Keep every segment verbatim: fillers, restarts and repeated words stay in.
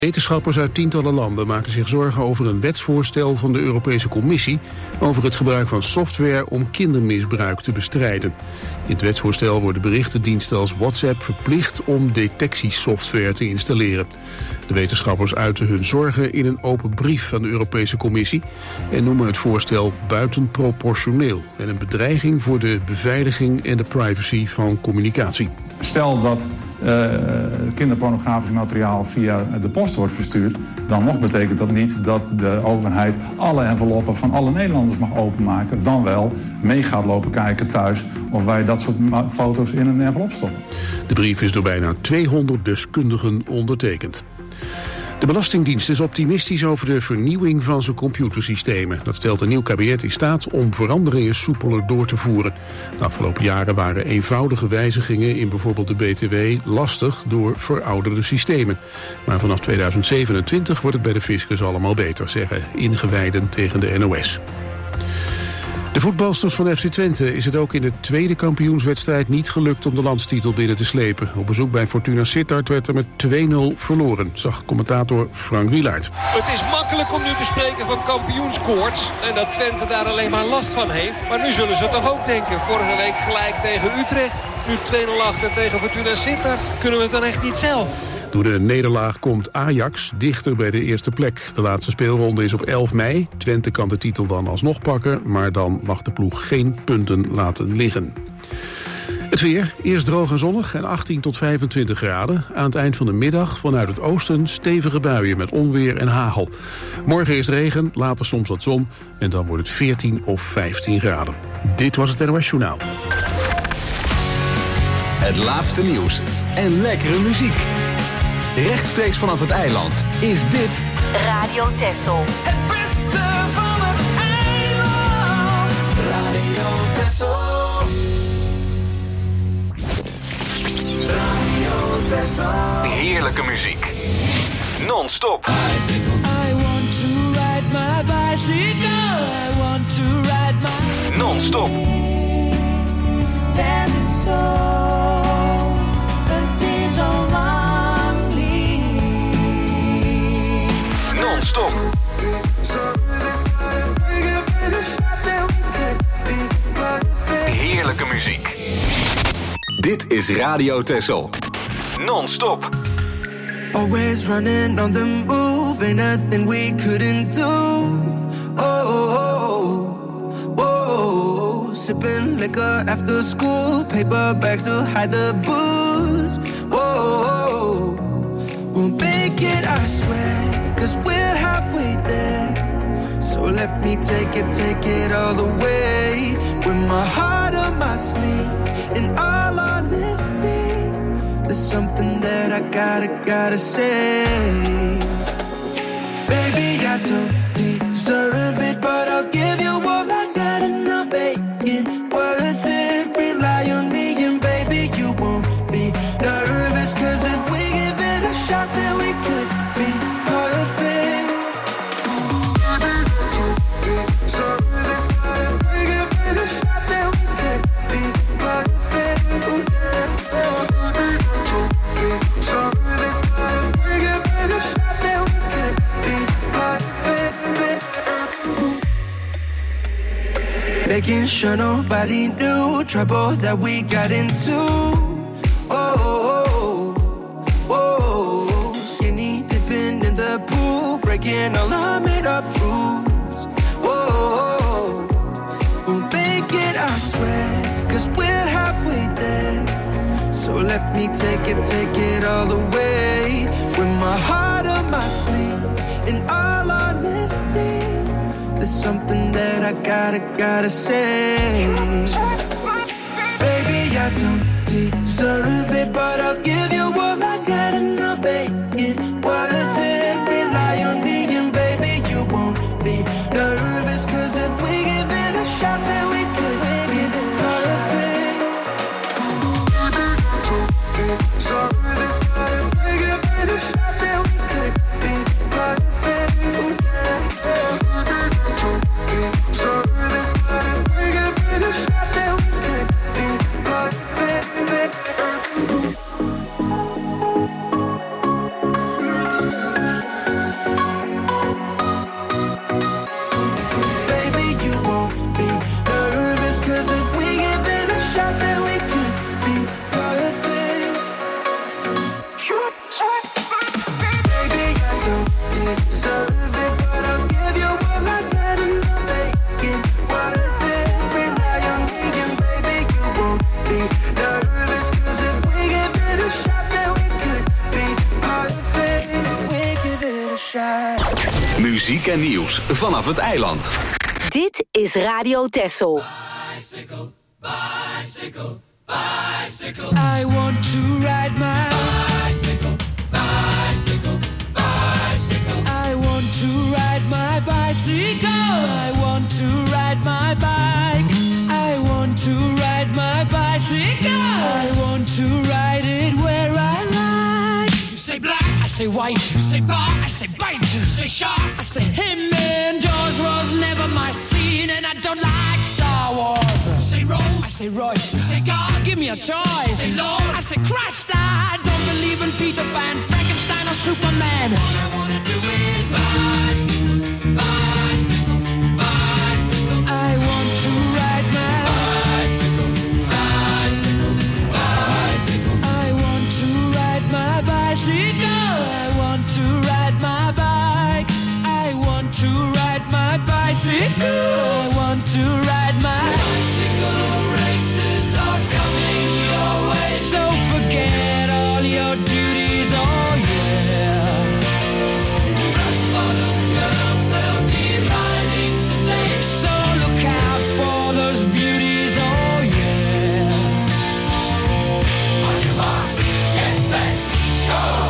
Wetenschappers uit tientallen landen maken zich zorgen over een wetsvoorstel van de Europese Commissie over het gebruik van software om kindermisbruik te bestrijden. In het wetsvoorstel worden berichtendiensten als WhatsApp verplicht om detectiesoftware te installeren. De wetenschappers uiten hun zorgen in een open brief aan de Europese Commissie en noemen het voorstel buitenproportioneel en een bedreiging voor de beveiliging en de privacy van communicatie. Stel dat uh, kinderpornografisch materiaal via de post wordt verstuurd, dan nog betekent dat niet dat de overheid alle enveloppen van alle Nederlanders mag openmaken, dan wel mee gaat lopen kijken thuis of wij dat soort foto's in een envelop stoppen. De brief is door bijna tweehonderd deskundigen ondertekend. De Belastingdienst is optimistisch over de vernieuwing van zijn computersystemen. Dat stelt een nieuw kabinet in staat om veranderingen soepeler door te voeren. De afgelopen jaren waren eenvoudige wijzigingen in bijvoorbeeld de B T W lastig door verouderde systemen. Maar vanaf tweeduizend zevenentwintig wordt het bij de fiscus allemaal beter, zeggen ingewijden tegen de N O S. De voetbalsters van F C Twente is het ook in de tweede kampioenswedstrijd niet gelukt om de landstitel binnen te slepen. Op bezoek bij Fortuna Sittard werd er met twee nul verloren, zag commentator Frank Wielaert. Het is makkelijk om nu te spreken van kampioenskoorts en dat Twente daar alleen maar last van heeft. Maar nu zullen ze toch ook denken, vorige week gelijk tegen Utrecht, nu twee nul achter tegen Fortuna Sittard. Kunnen we het dan echt niet zelf? Door de nederlaag komt Ajax dichter bij de eerste plek. De laatste speelronde is op elf mei. Twente kan de titel dan alsnog pakken, maar dan mag de ploeg geen punten laten liggen. Het weer, eerst droog en zonnig en achttien tot vijfentwintig graden. Aan het eind van de middag vanuit het oosten stevige buien met onweer en hagel. Morgen eerst regen, later soms wat zon en dan wordt het veertien of vijftien graden. Dit was het N O S Journaal. Het laatste nieuws en lekkere muziek. Rechtstreeks vanaf het eiland is dit Radio Texel. Het beste van het eiland. Radio Texel. Radio Texel. Heerlijke muziek. Non-stop. I want to ride my bicycle. I want to ride my... Non-stop. Then it's gone. Het is al lang niet. Non-stop. Heerlijke muziek. Dit is Radio Texel. Non-stop. Always running on the move, ain't nothing we couldn't do. Oh, oh, oh, oh, oh. Sipping liquor after school, paper bags to hide the booze. Oh, oh, oh. We'll make it, I swear, cause we're halfway there. So let me take it, take it all the way. With my heart on my sleeve, in all honesty, there's something that I gotta, gotta say. Baby, I don't deserve it, but I'll give you all I got and I'll make it worth it. Rely on me and baby, you won't be nervous, cause if we give it a shot, then we could be perfect. Making sure nobody knew trouble that we got into. Oh, oh, oh, oh. Skinny dipping in the pool, breaking all our made up rules. Oh, oh, oh. We'll make it, I swear, cause we're halfway there. So let me take it, take it all the way. With my heart on my sleeve, in all honesty, there's something that I gotta, gotta say. Baby, I don't deserve it, but I'll give you all I got and I'll make it worth it. Rely on me and baby, you won't be nervous, cause if we give it a shot, then we could be perfect. So this guy, if we give it a shot, then we could be perfect. deserve it, but I'll give you all I got and I'll make it worth it. Rely on me and baby you won't be nervous, cause if we give it a shot then we could be perfect. If we give it a shot. Muziek en nieuws vanaf het eiland. Dit is Radio Texel. Bicycle, bicycle, bicycle. I want to ride my bicycle, bicycle, bicycle. I want to ride my bicycle. I want to ride my bike. I want to ride my bicycle. I want to ride it where I like. You say black, I say white. You say bar, I say bite. You say shark, I say him. And Jaws was never my scene, and I don't like Star Wars. You say Rose, I say Royce. You say God, give me a choice. You say Lord, I say Christ. I don't believe in Peter Pan, Frankenstein or Superman. All I wanna do is bicycle, bicycle, bicycle. I want to ride my bicycle, bicycle, bicycle. I want to ride my bicycle. I want to ride my bike. I want to ride my bicycle. I want to ride my bicycle. Races are coming your way, so forget all your duties. Oh yeah. Rock bottom girls, they'll be riding today, so look out for those beauties. Oh yeah. On your marks, get set, go.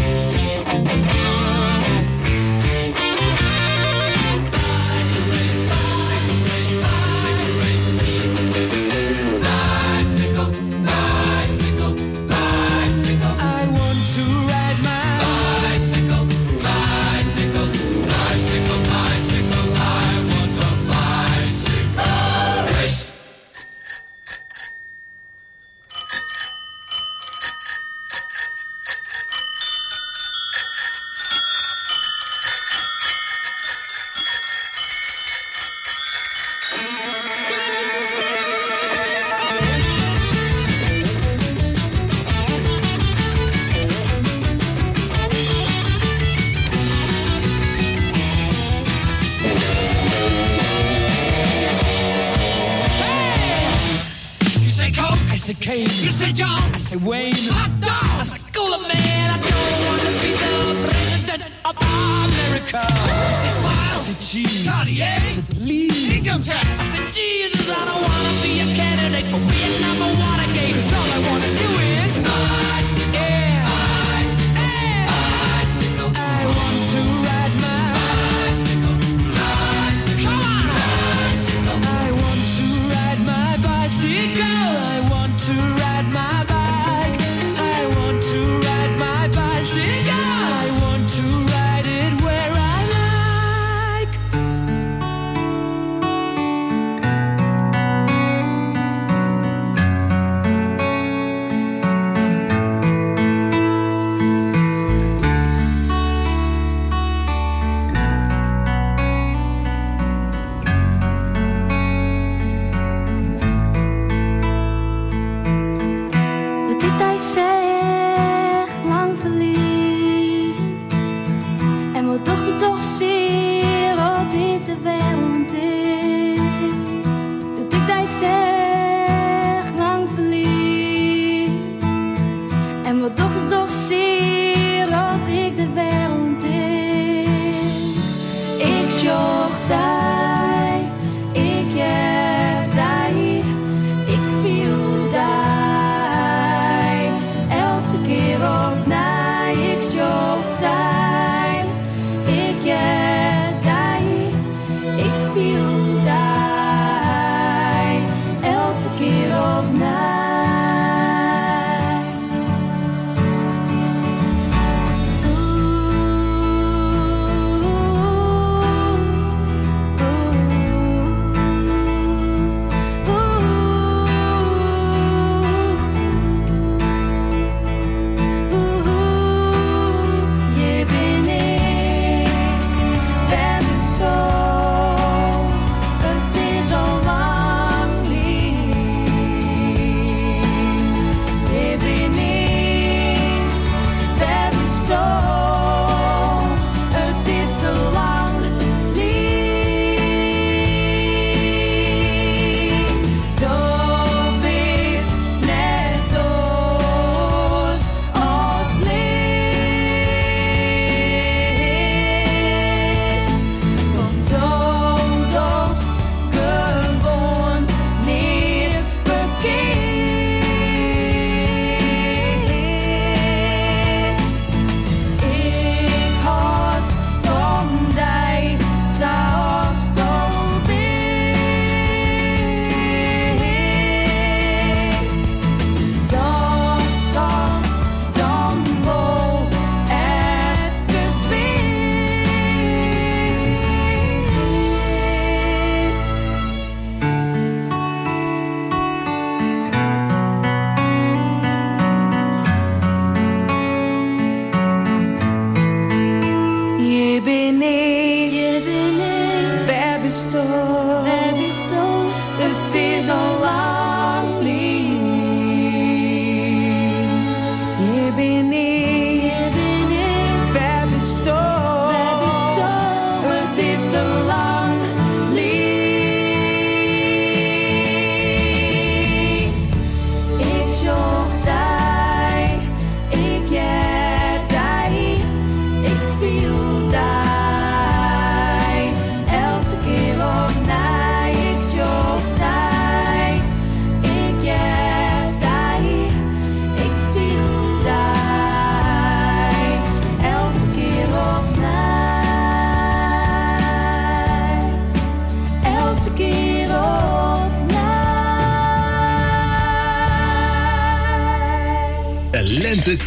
You say John, I say Wayne, hot dog, I say cooler man. I don't want to be the president of America. I say smile, I say cheese, Cartier, I say please, income tax, I say Jesus. I don't want to be a candidate for Vietnam or Watergate, cause all I want to do is bicycle, yeah, bicycle, yeah. Bicycle. I want to ride my bicycle, bicycle, come on, bicycle. I want to ride my bicycle. I want to ride my bike. I want to ride my bicycle. I want to ride it where I like.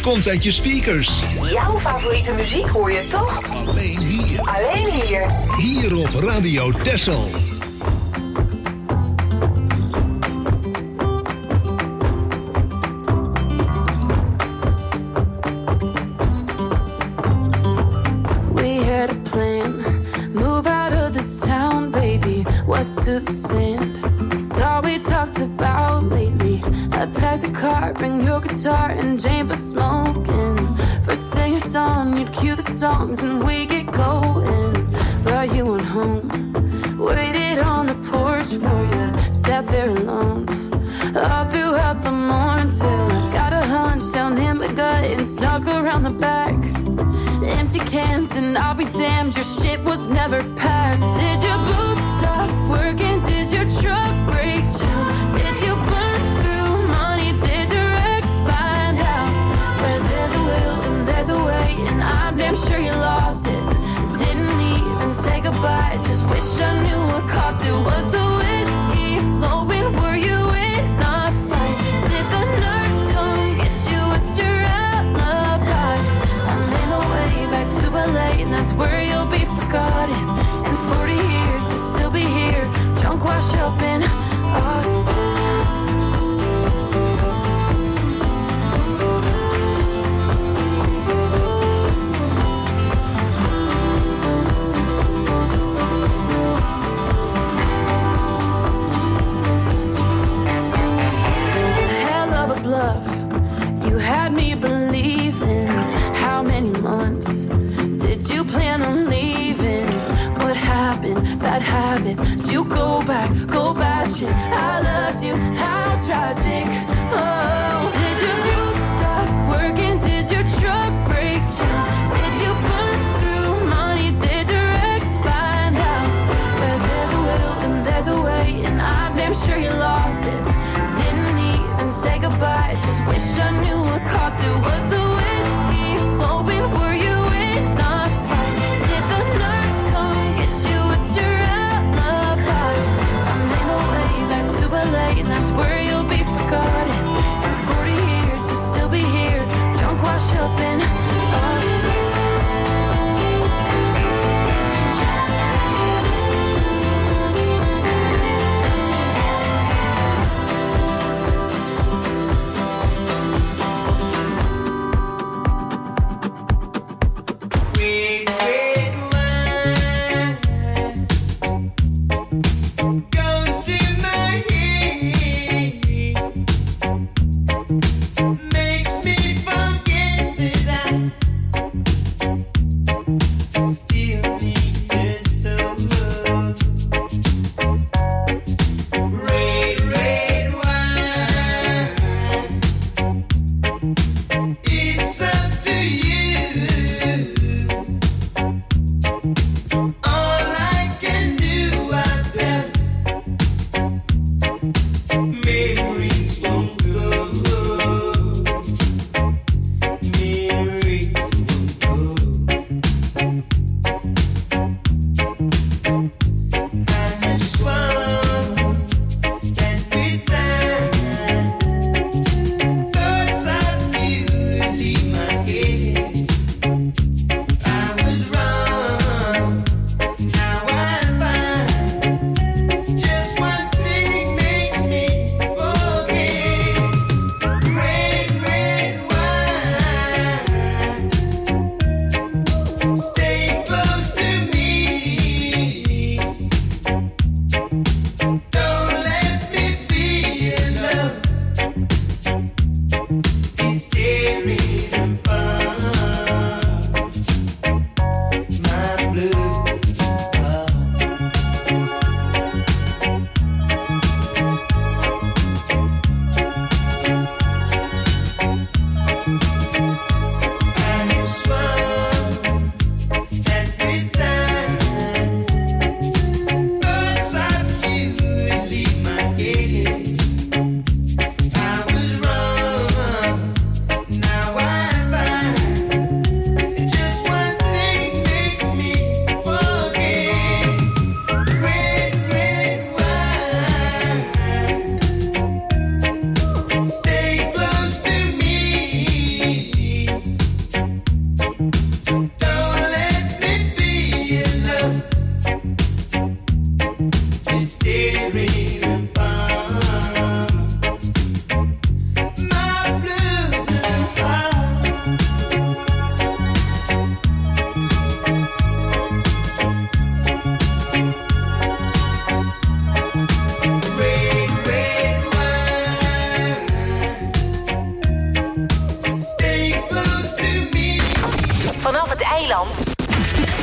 komt uit je speakers. Jouw favoriete muziek hoor je toch? Alleen hier. Alleen hier. Hier op Radio Texel. To the sand, it's all we talked about lately. I packed a car, bring your guitar and Jane for smoking. First thing at dawn, you'd cue the songs and we get going. But you went home, waited on the porch for you, sat there alone all throughout the morning till I got a hunch down in my gut and snuck around the back. Empty cans and I'll be damned, your shit was never packed. Did your boots stop working? Did your truck break down? Did you burn through money? Did your ex find out? Where there's a will and there's a way, and I'm damn sure you lost it. Didn't even say goodbye, just wish I knew what caused it. Was the whiskey flowing? Were you in a fight? Did the nurse come get you? What's your alibi? I made my way back to L A, and that's where you'll be forgotten. In forty years, you'll still be here, drunk, wash up in Austin. Hell of a bluff, you had me believing. How many months did you plan on leaving? What happened? Bad habits. Did you go back, go bashing? I loved you, how tragic. Oh, did your boots stop working? Did your truck break down? Did you burn through money? Did your ex find out? Where there's a will and there's a way, and I'm damn sure you lost it. Didn't even say goodbye, just wish I knew what caused it. Was the whiskey flowing? Were you in a fight? Did the nurse come get you? What's your alibi? I made my way back to L A, and that's where you'll be forgotten. In forty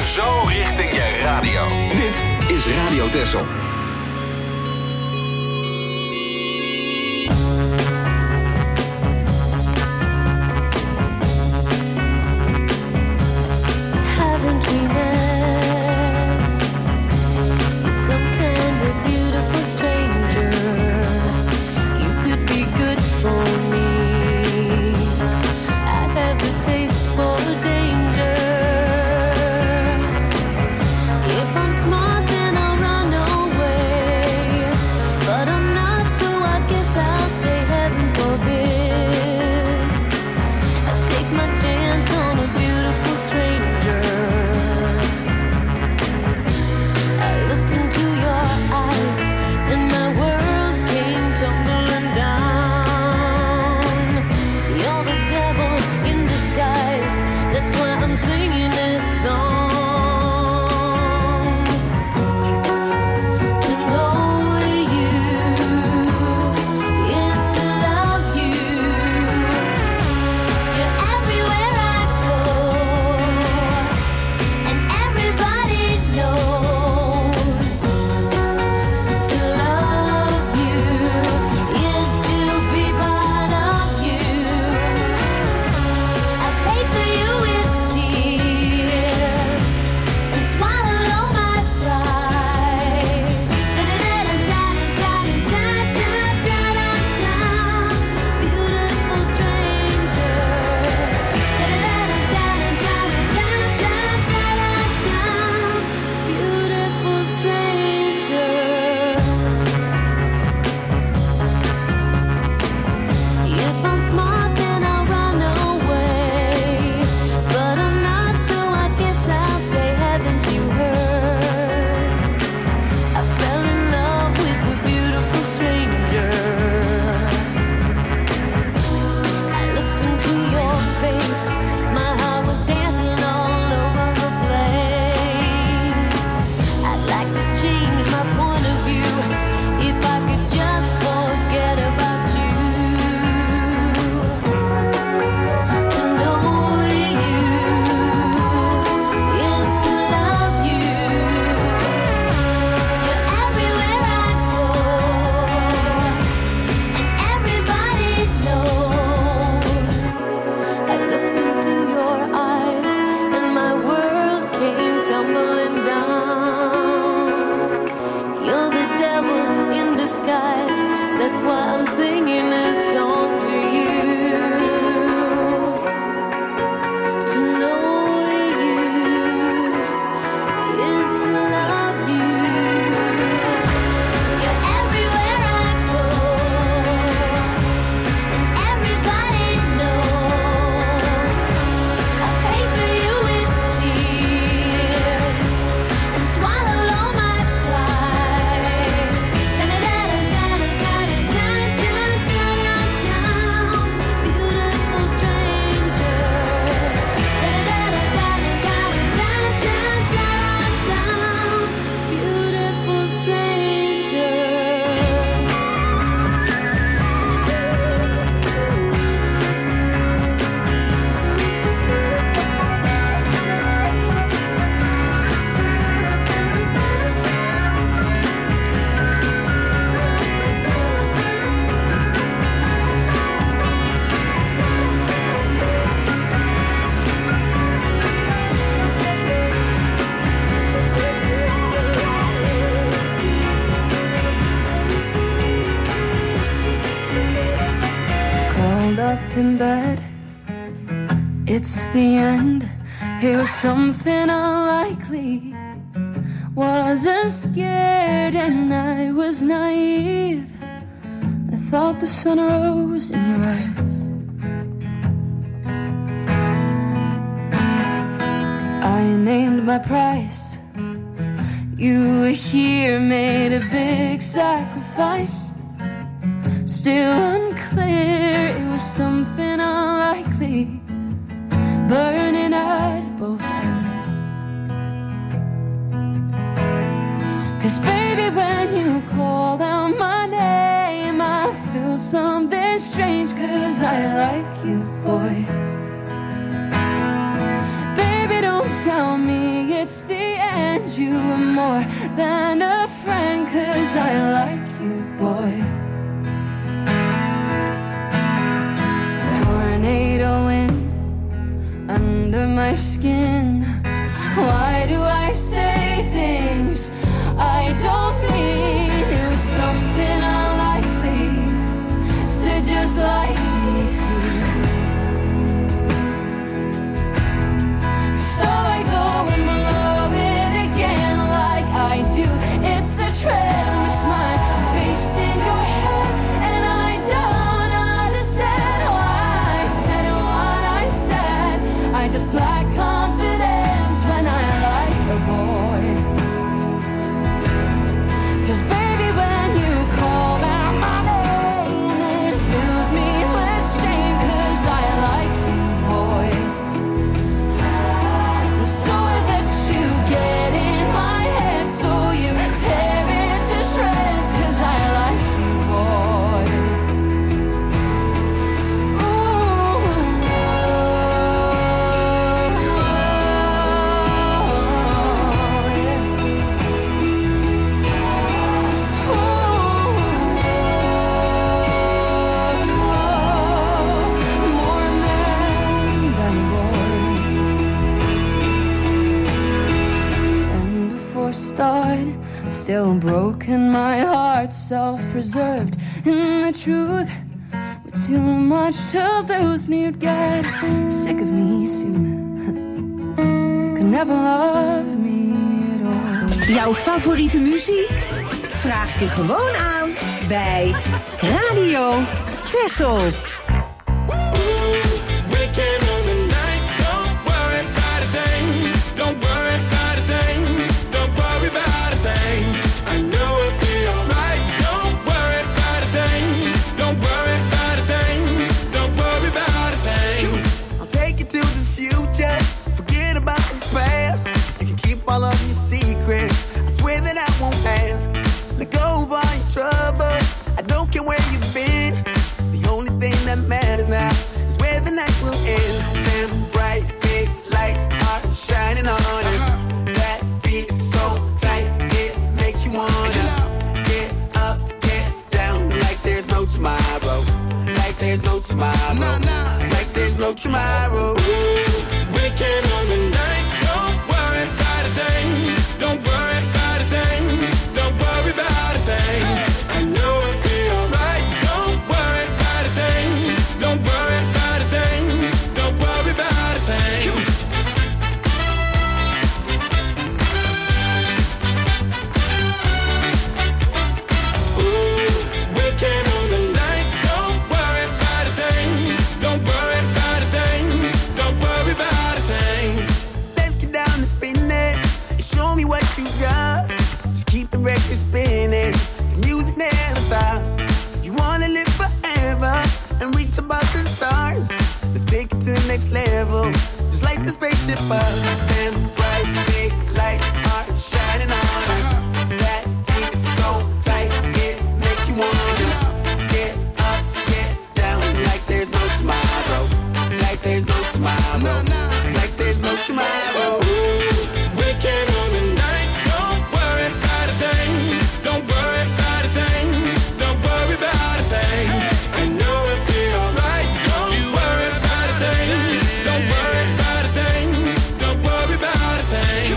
zo richting je radio. Dit is Radio Texel. Haven't we met? You're some kind of beautiful stranger. You could be good for me. I have a taste for danger. If I'm smart, then I'll run away. But I'm not, so I guess I'll stay, heaven forbid. I take my chance on a beautiful stranger. I looked into your eyes, and my world came tumbling down. You're the devil in disguise, that's why I'm singing this song. To know you is to love you. You're everywhere I go, and everybody knows. To love you is to be part of you. I pay for you with tears and swallow all my pride. Da-da-da-da-da-da-da-da-da-da-da. Beautiful stranger. Da-da-da-da-da-da-da-da-da-da. Beautiful stranger. If I'm smart, then I'll run away. But I'm not, so I guess I'll stay, haven't you heard? I fell in love with a beautiful stranger. I looked into your face, my heart was dancing all over the place. I'd like to change my point of view if I could just forget about you. To know you is to love you. You're everywhere I go, and everybody knows. I looked into your eyes, and my world came tumbling down. You're the devil in disguise, that's why I'm singing this song to you. To know you is to love you. You're everywhere I go, and everybody knows. I pay for you with tears and swallow all my pride. Da-da-da-da-da-da-da-da-da-da. Beautiful stranger. Da-da-da-da-da-da-da-da-da. Beautiful stranger. Curled up in bed, it's the end. Here's something unlikely. Wasn't scared and I was naive. I thought the sun rose in your eyes. I named my price. You were here, made a big sacrifice. Still unclear, it was something unlikely. Burning at both ends. 'Cause baby, when you call out my name, I feel something strange. 'Cause I like you, boy. Baby, don't tell me it's the end. You were more than a friend, 'cause I like you, boy. Tornado wind under my skin. Why do I say things I don't mean? It was something unlikely, so just like me too. So I go and blow it again like I do. It's a tremendous my face in your head, and I don't understand why I said what I said. I just lack confidence when I like a boy. 'Cause baby, when you call out my name, it fills me with shame, 'cause I like you, boy. So I let you get in my head, so you tear it to shreds, 'cause I like you, boy. Ooh, oh, yeah. More man than boy. And before start, still broken, my heart self-preserved. And the truth, with too much to lose, and you'd get sick of me soon. Could never love me at all. Jouw favoriete muziek? Vraag je gewoon aan bij Radio Texel. Weekend on the night, don't worry about a thing. Don't worry about a thing. Don't worry about a thing. I know it'll be alright. Don't worry about a thing. Don't worry about a thing. Don't worry about a thing. I'll take you to the future. Forget about the past. You can keep all of your secrets. I swear that I won't ask. Let go of all your troubles. I don't care where you've been. The only thing that matters now is where the night will end. Them bright big lights are shining on us. That beat so tight, it makes you wanna get up, get down, like there's no tomorrow. Like there's no tomorrow. Like there's no tomorrow. Weekend on the night, don't worry about a thing. Don't worry about a thing. Don't worry about a thing. I know it'll be alright. Don't worry about a thing. Don't worry about a thing. Don't worry about a thing. Ooh, weekend on the night, don't worry about a thing. Don't worry about a thing. Don't worry about a thing. Let's get down to business and show me what you got. Just keep the record spinning. The music never stops. You wanna live forever and reach above the stars. Let's take it to the next level. Just like the spaceship up. Them bright big lights are shining on us. That beat so tight, it makes you wanna get up, get down, like there's no tomorrow. Like there's no tomorrow. Like there's no tomorrow. Weekend on the night, don't worry about a thing. Don't worry about a thing. Don't worry about a thing. I know it'll be alright. Don't worry about a thing. Don't worry about a thing. Don't worry about a thing.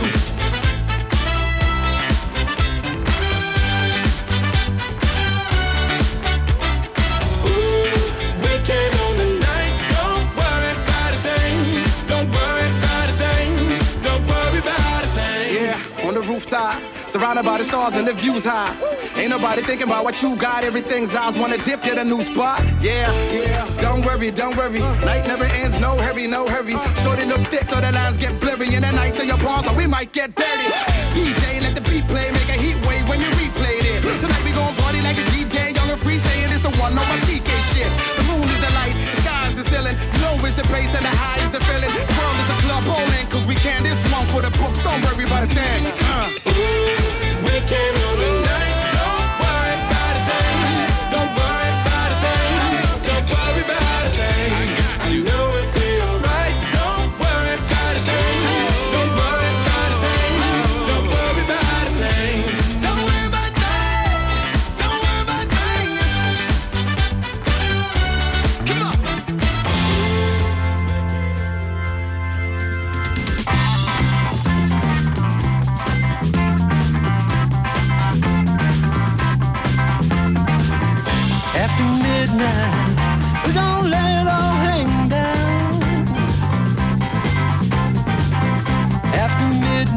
Ooh, weekend on the night, don't worry about a thing. Don't worry about a thing. Don't worry about a thing. Yeah, on the rooftop, surrounded by the stars and the views high. Ain't nobody thinking about what you got. Everything's eyes wanna dip, get a new spot. Yeah, yeah. Don't worry, don't worry. Night never ends, no hurry, no hurry. Shorty look thick so the lines get blurry. And the nights in your palms, so we might get dirty. D J, let the beat play, make a heat wave when you replay this. Tonight we gon' party like it's D J, young and free, saying it's the one on my C K shit. The moon is the light, the sky is the ceiling. Low is the bass and the high is the feeling. The world is a club bowling, cause we can this one for the books. Don't worry about a thing. Uh. Weekend on the night, don't worry about a thing. Don't worry about a thing. Don't worry about a thing. I know it'll be alright. Don't worry about a thing. Don't worry about a thing.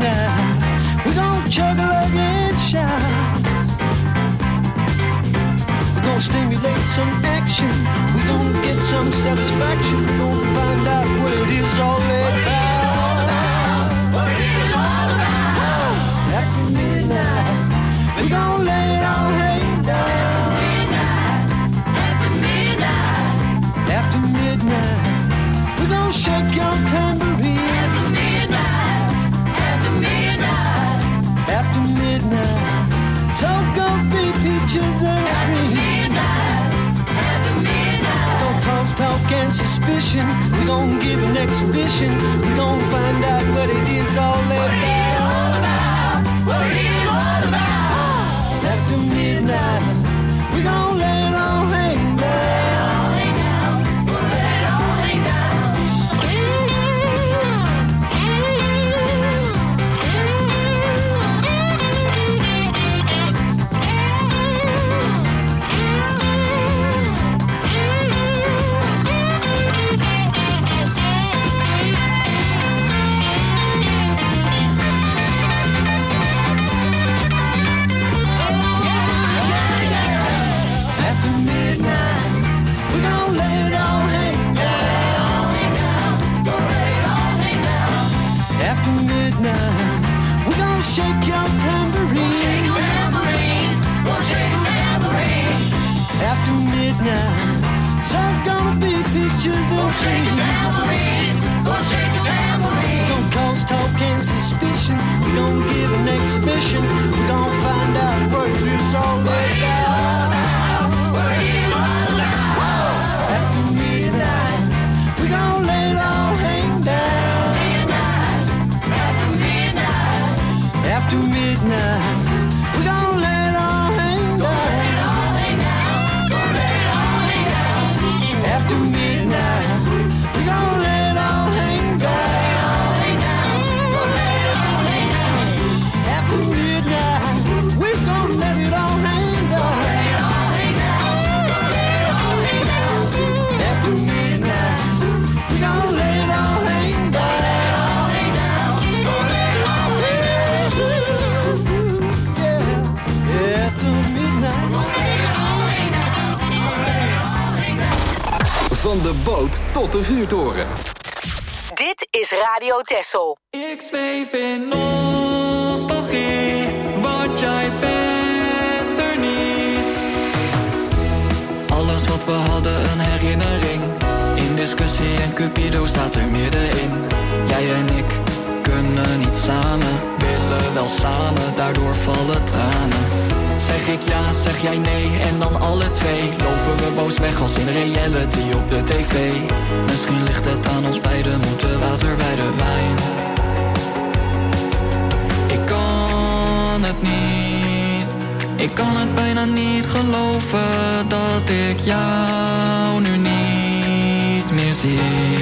midnight, we're gonna juggle and shout. We're gonna stimulate some action. We're gonna get some satisfaction. We're gonna find out what it is all about. What it is all about. After midnight, we're gonna let it all hang down. Midnight, after midnight, after midnight, we're gonna shake your tambourine. After midnight, after midnight, after midnight, so gonna be peaches and cream. After midnight, don't cause talk and suspicion. We're gonna give an exhibition. We're gonna find out what it is all about. What it is all about. After midnight, we're gonna let it all hang down. Shake your tambourine. Shake tambourine. We'll shake tambourine. After midnight, so gonna be pictures and shake tambourine. We'll shake tambourine. Don't cause talk and suspicion. We don't give an exhibition. We don't find out what it is all about. What it is all about. After midnight, we gonna let it all hang down. After midnight, we're gonna let it all hang down. After midnight, we're gonna let it all hang down. After midnight, we're gonna let it all hang down. After midnight, we're gonna let it all hang down. Van de boot tot de vuurtoren. Dit is Radio Texel. Ik zweef in nostalgie, want jij bent er niet. Alles wat we hadden, een herinnering. In discussie en Cupido staat er middenin. Jij en ik kunnen niet samen, willen wel samen, daardoor vallen tranen. Zeg ik ja, zeg jij nee en dan alle twee lopen we boos weg als in reality op de tv. Misschien ligt het aan ons beiden, moeten water bij de wijn. Ik kan het niet, ik kan het bijna niet geloven dat ik jou nu niet meer zie.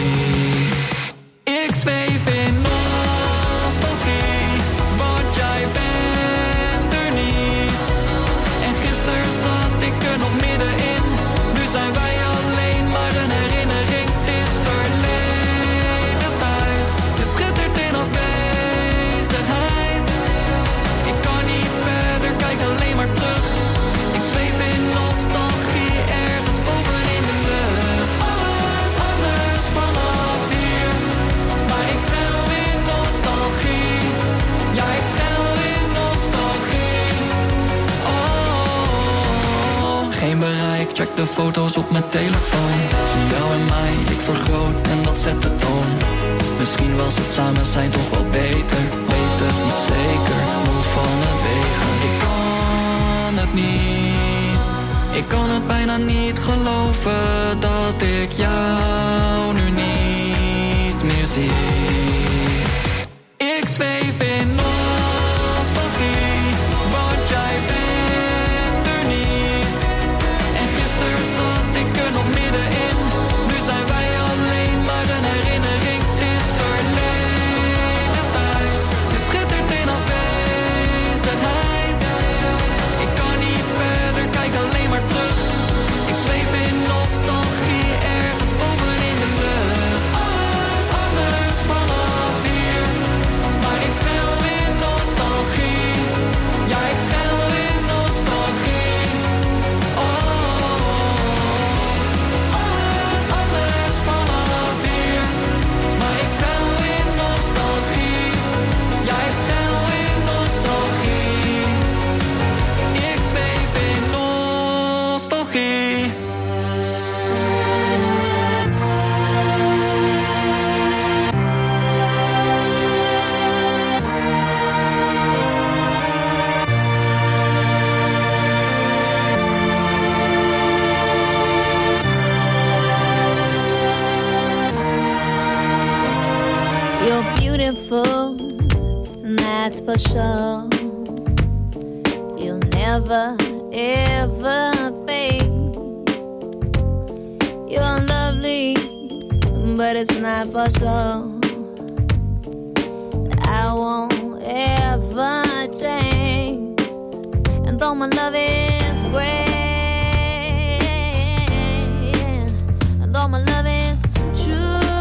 Ik zweef in nostalgie, want jij bent er niet. En gisteren zat ik er nog middenin. Nu zijn wij alleen maar een herinnering. Het is verleden tijd. Je schittert in afwezigheid. Ik kan niet verder, kijk alleen maar terug. Ik zweef in nostalgie, ergens boven in de lucht. Alles anders vanaf hier. Maar ik schuil in nostalgie. Ja, ik schuil in nostalgie. Oh, geen bereik, check de foto's op mijn telefoon. Zie jou en mij, ik vergroot en dat zet de toon. Misschien was het samen zijn toch wel beter. Weet het niet zeker, moe van het wegen. Ik kan het niet, ik kan het bijna niet geloven dat ik jou nu niet meer zie. Ik zweef in nostalgie, want jij bent er niet. En gisteren zat ik er nog middenin. Nu zijn wij alleen maar een herinnering. Het is verleden tijd. Je schittert in afwezigheid. Ik kan niet verder, kijk alleen maar terug. Ik zweef in nostalgie, ergens boven in de lucht. Alles anders vanaf special. You'll never, ever fade. You're lovely, but it's not for sure. I won't ever change. And though my love is great, and though my love is true,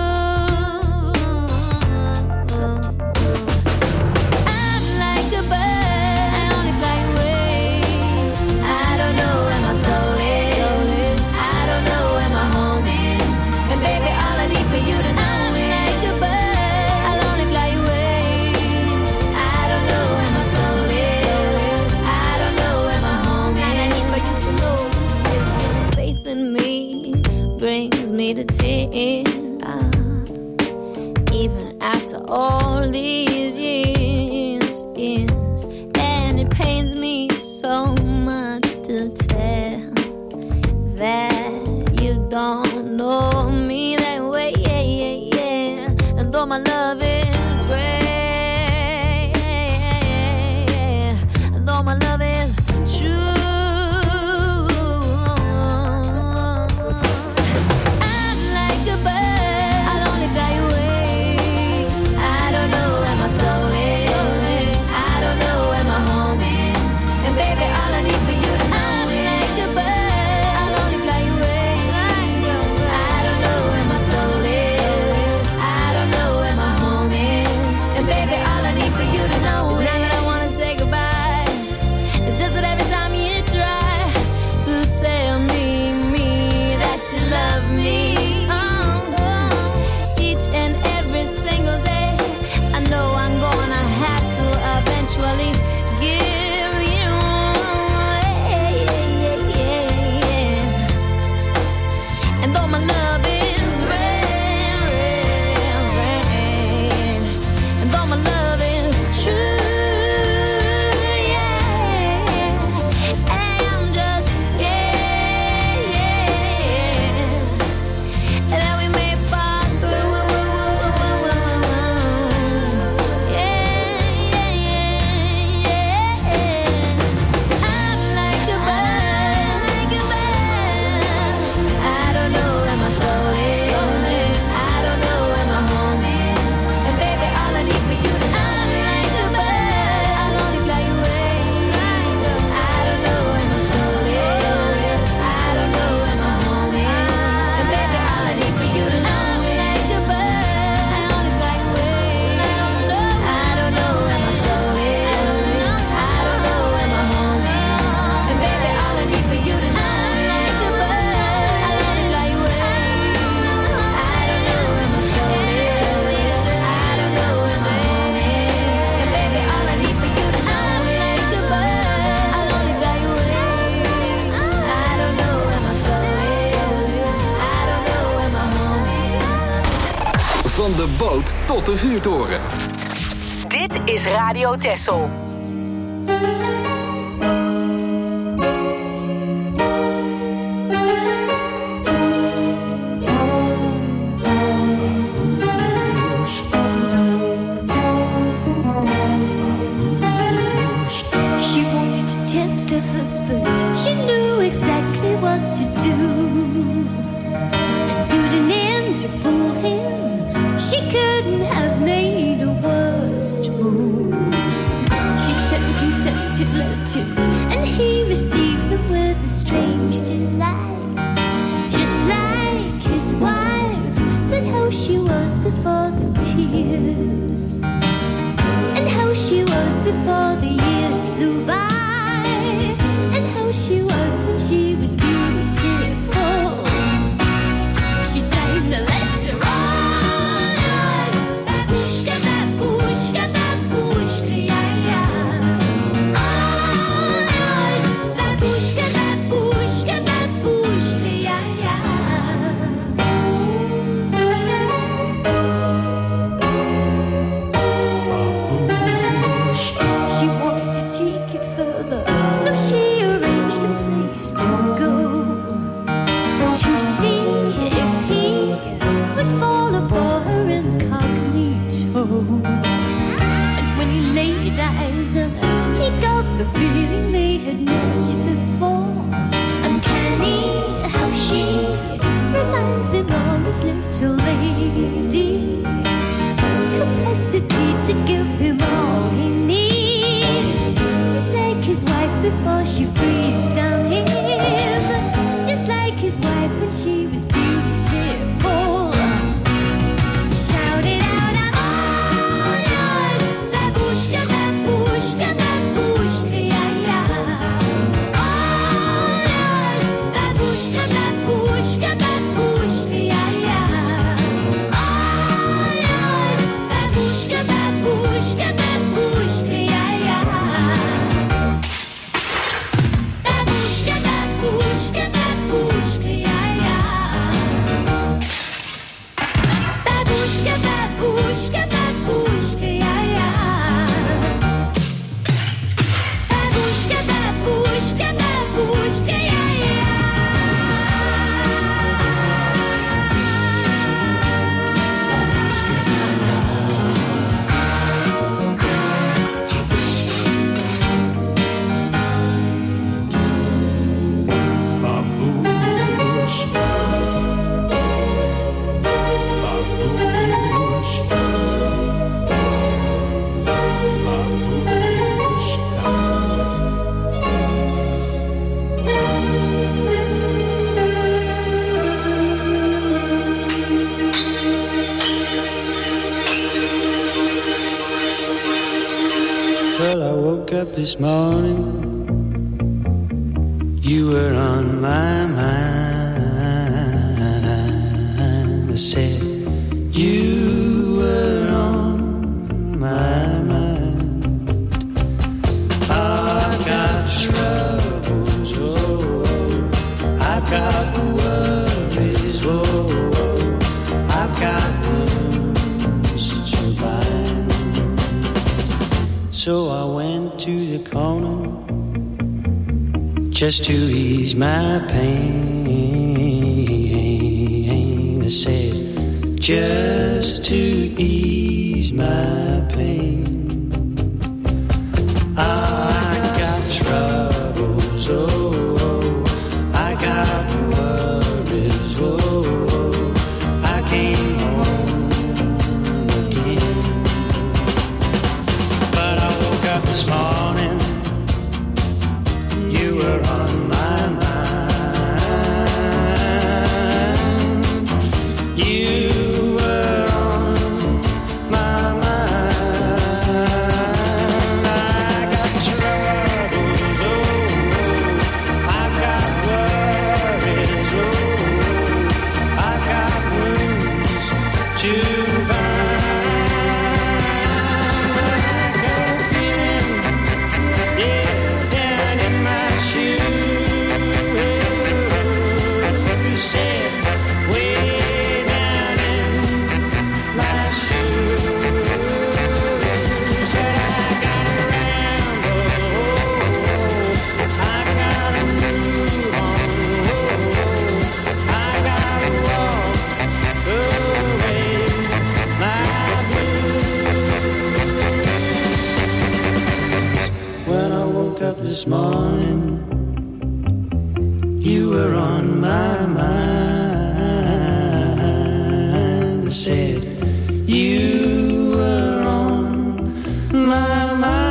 I'm like a bird, I only fly away. I don't know where my soul is, I don't know where my home is. And baby, all I need for you to know is I'm like a bird, I'll only fly away. I don't know where my soul is, I don't know where my home is. And I need for you to know is your faith in me brings me to tears. Even after all these years, years, and it pains me so much to tell that you don't know me that way, yeah, yeah, yeah. And though my love is great, and though my love is true, I'm like a bird, I'll only fly away. I don't know where my soul is, I don't know where my home is. And baby, all I need for you to know is I'm like a bird, I'll only fly away. I don't know where my soul is, I don't know where my home is. And baby, all I need for you to know is not that I wanna say goodbye. It's just that every time you try to tell me, me, that you love me, oh, each and every single day, I know I'm gonna have to eventually give you, yeah, yeah, yeah, yeah. And though my love is rare, rare, rare, and though my love is true, yeah, I'm just scared, yeah, that we may fall through, yeah, yeah, yeah. I'm like a bird, like a bird. I don't know where my soul is, I don't know where my home is. And baby, all I need for you to know is I'm like a bird, I'll only fly away. I don't know where my soul is, I don't know where my home is. And baby, all I need for you to know is I'm like a bird, I only fly away. I don't know where my soul is, I don't know where my home is. And baby, all I need for you to know is I'm like a bird, I only fly away. I don't know where my soul is, I don't know where my home is. And baby, all I need for you to know is I'm like a bird, I'll only fly away. I don't know where my soul is, I don't know where my home is. Van de boot tot de vuurtoren. Dit is Radio Texel. She wanted to test her husband. She knew exactly what to do. A pseudonym to fool him. She couldn't have made a worse move. She sent him scented letters, and he received them with a strange delight. Just like his wife, but how she was before the tears, and how she was before the years flew by, and how she was when she was beautiful. She sang the letter on, babushka, babushka, babushka, yeah, yeah. On, babushka, babushka, babushka, yeah, yeah. She wanted to take it further, so she arranged a place to go. the feeling they had met before. Uncanny how she reminds him of his little lady. Capacity to give him all he needs, just like his wife before she freezes down him, just like his wife when she was beautiful. Shout it out, I'm all yours, babushka, babushka, babushka, yeah, yeah. All yours, babushka, babushka, babushka, yeah, yeah. All yours, babushka, babushka, babushka, yeah, yeah. Babushka, babushka, babushka, yeah, yeah. Babushka, babushka, babushka, yeah, yeah. Babushka, babushka, babushka, yeah, Well, I woke up this morning, you were on my mind. I said, you were on my mind. I've got troubles, oh, I've got worries, oh, I've got wounds to bind. So I went to the corner just to ease my pain. I said, just to ease my pain. I got troubles, oh, I got worries, oh, I came home again. But I woke up this morning, you were on my mind. You were on my mind. I got troubles, oh, I got worries, oh, I got wounds to bind. I go feeling, yeah, down in my shoes. You said, way down in my shoes. But I gotta ramble, I gotta move on, I gotta walk away my blues. When I woke up this morning, you were on my mind. I said, you were on my mind.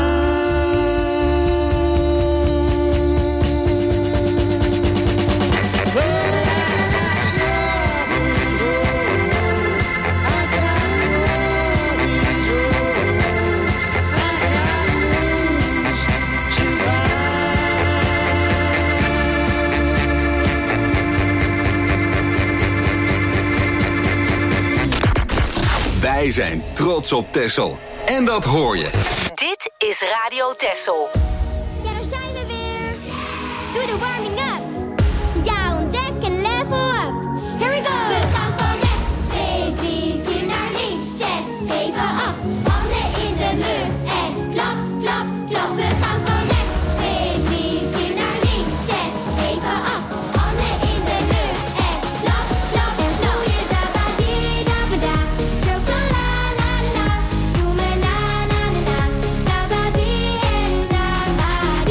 Wij zijn trots op Texel. En dat hoor je. Dit is Radio Texel. Ja, daar zijn we weer. Doe de warming up. Ja, ontdek en level up. Here we go. We gaan van rechts, twee, drie, vier naar links, zes, zeven, acht. Handen in de lucht en klap, klap, klap. We gaan van rechts, twee, drie, vier naar links, zes, zeven, acht. Handen in de lucht en klap, klap, klap. Doe je da ba di da ba da. Zo van la la la. Doe me na na na na. Da ba di en da ba di.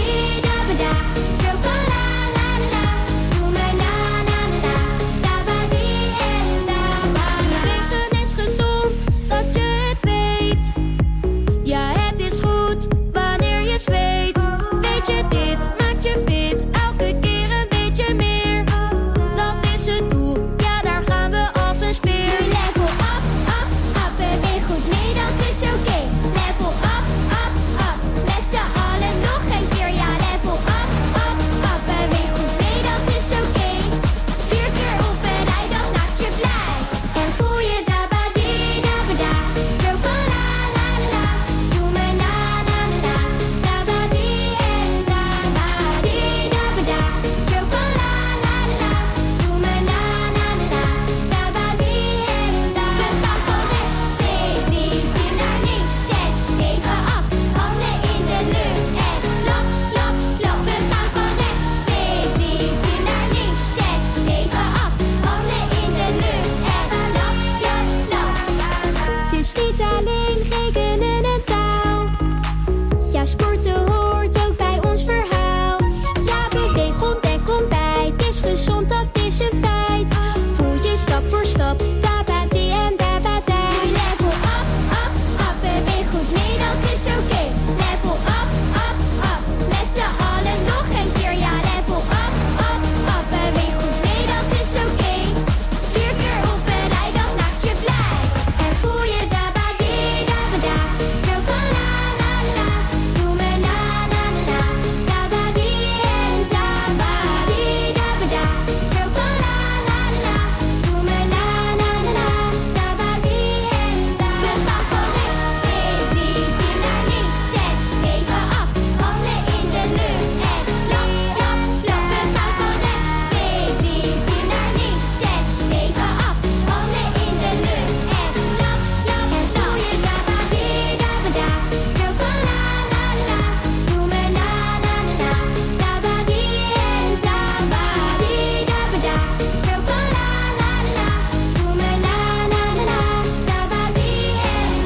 Ja, sporten hoort ook bij ons verhaal. Ja, beweeg, ontdek, ontbijt. Het is gezond, dat is een feit. Voel je stap voor stap. Dabadi en dabada. Level up, up, up. Beweeg goed mee, dat is oké. Okay. Level up, up, up. Met z'n allen nog een keer. Ja, level up, up, up. Beweeg goed mee, dat is oké. Okay. Vier keer op een rij, dat maakt je blij. En voel je dabadi, dabada. Zo van la, la, la. Doe me na, na, na, na. Dabadi en dabadi, dabada. Zo van la, la, la. Doe me na, na, na, na. Dabadi en dabada. We gaan van rechts, twee, drie, vier naar links, zes, zeven, acht. Handen in de lucht en klap, klap, klap. We gaan van rechts, twee, drie, vier naar links, zes, zeven, acht. Handen in de lucht en klap, klap, klap. Doe je dabadi, dabada. Zo van la, la, la. Doe me na, na, na, na. Dabadi en dabadi, dabada. Zo van la, la, la. Doe me na, na, na, na. Dabadi en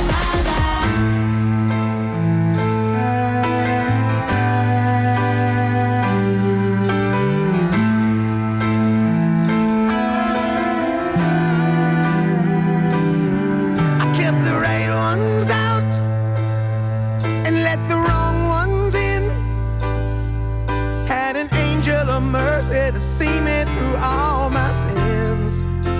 dabada. I kept the right ones out and let the wrong ones in. Had an angel of mercy to see me through all my sins.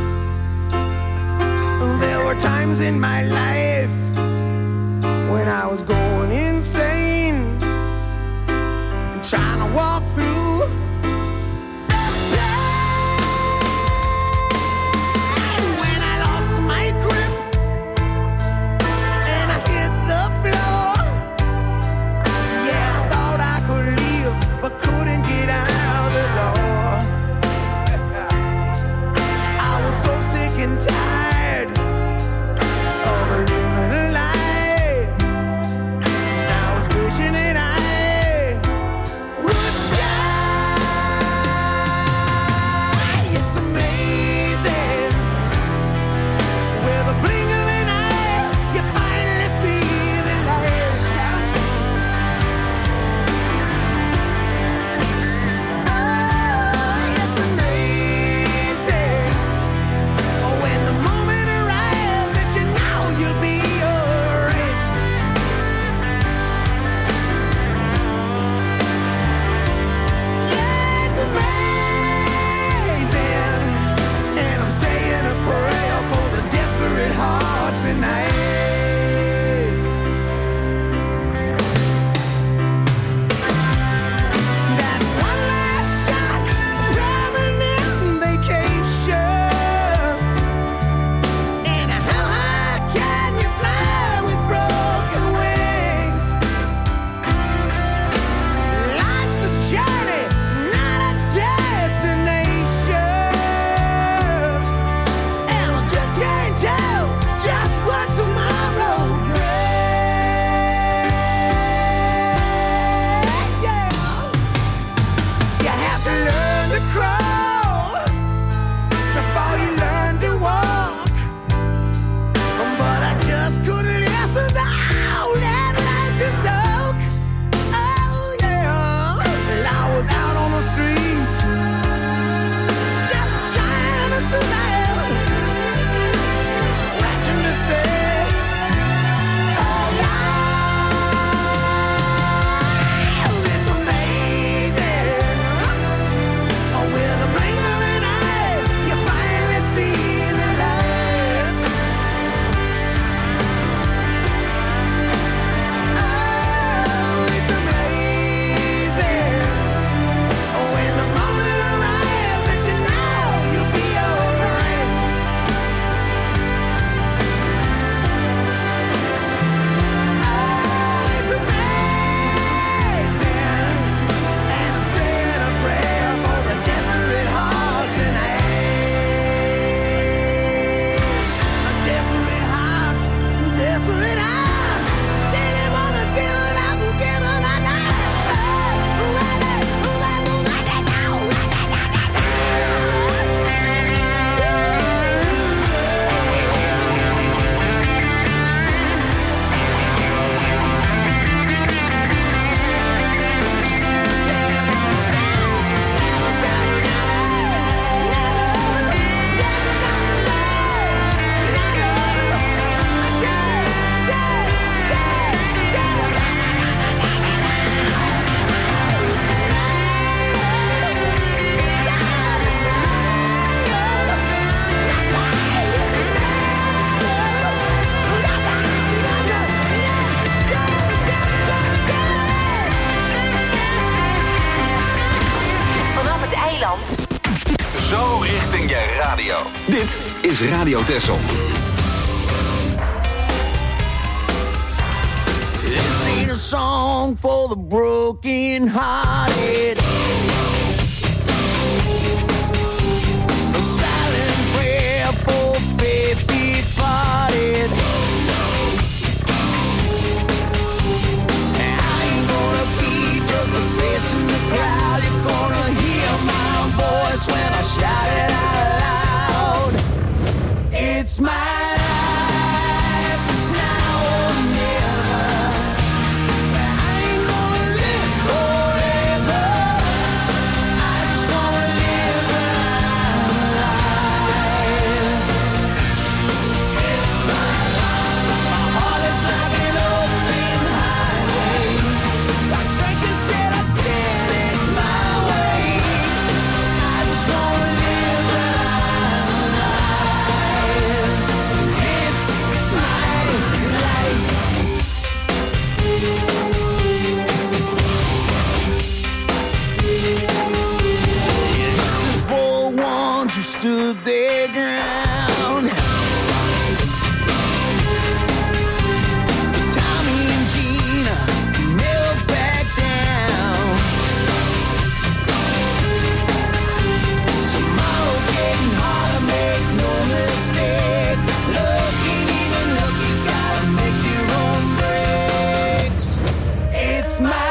There were times in my life when I was going insane, trying to walk through the pain. When I lost my grip and I hit the floor, yeah, I thought I could leave, but couldn't get out the door. I was so sick and tired of living a lie. And I was wishing that I would die. radio. Dit is Radio Texel. This ain't a song for the broken hearted. A silent prayer for faith departed. I ain't gonna be just a face in the crowd. You're gonna hear my voice when I shout it out loud. It's my stood their ground. Tommy and Gina never back down. Tomorrow's getting harder, make no mistake. Looking even look, you gotta make your own breaks. It's my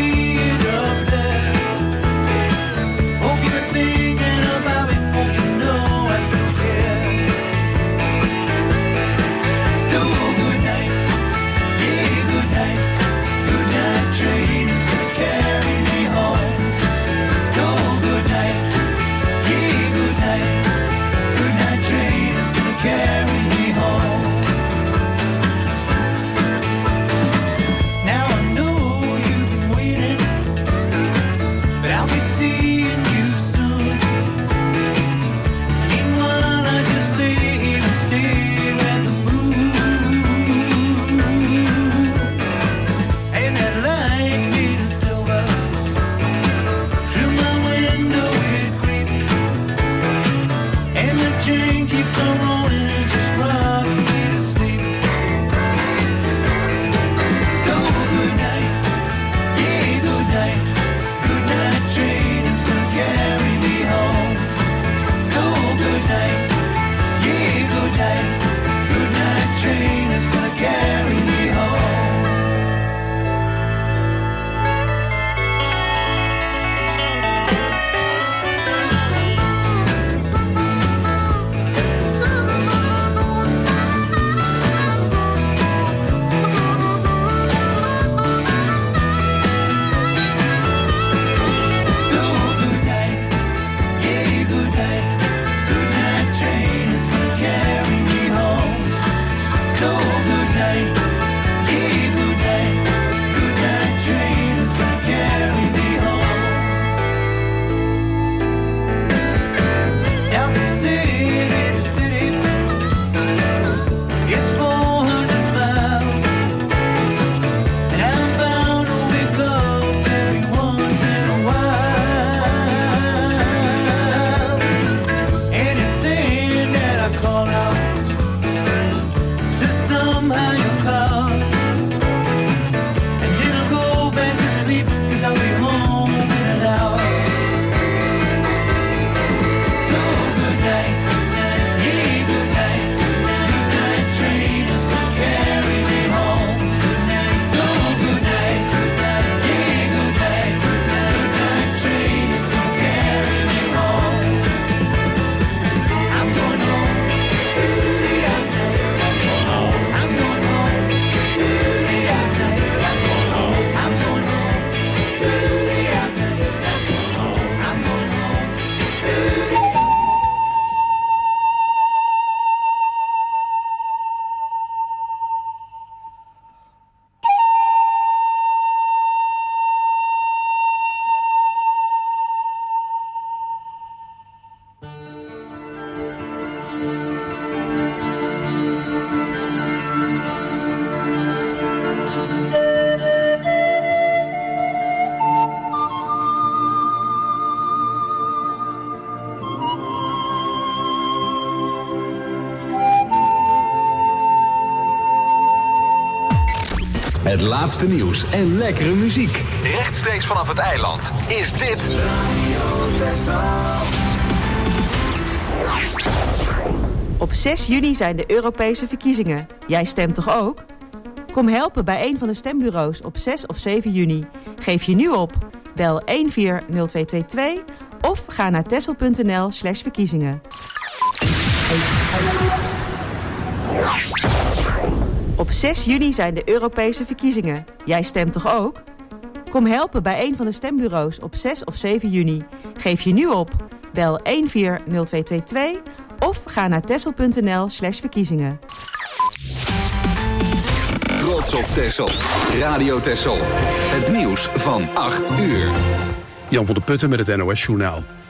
you know Het laatste nieuws en lekkere muziek. Rechtstreeks vanaf het eiland is dit Radio Texel. Op zes juni zijn de Europese verkiezingen. Jij stemt toch ook? Kom helpen bij een van de stembureaus op zes of zeven juni. Geef je nu op. Bel een vier nul twee twee twee of ga naar texel.nl slash verkiezingen. Op zes juni zijn de Europese verkiezingen. Jij stemt toch ook? Kom helpen bij een van de stembureaus op zes of zeven juni. Geef je nu op. Bel een vier nul twee twee twee of ga naar texel.nl slash verkiezingen. Trots op Texel. Radio Texel. Het nieuws van acht uur. Jan van der Putten met het N O S Journaal.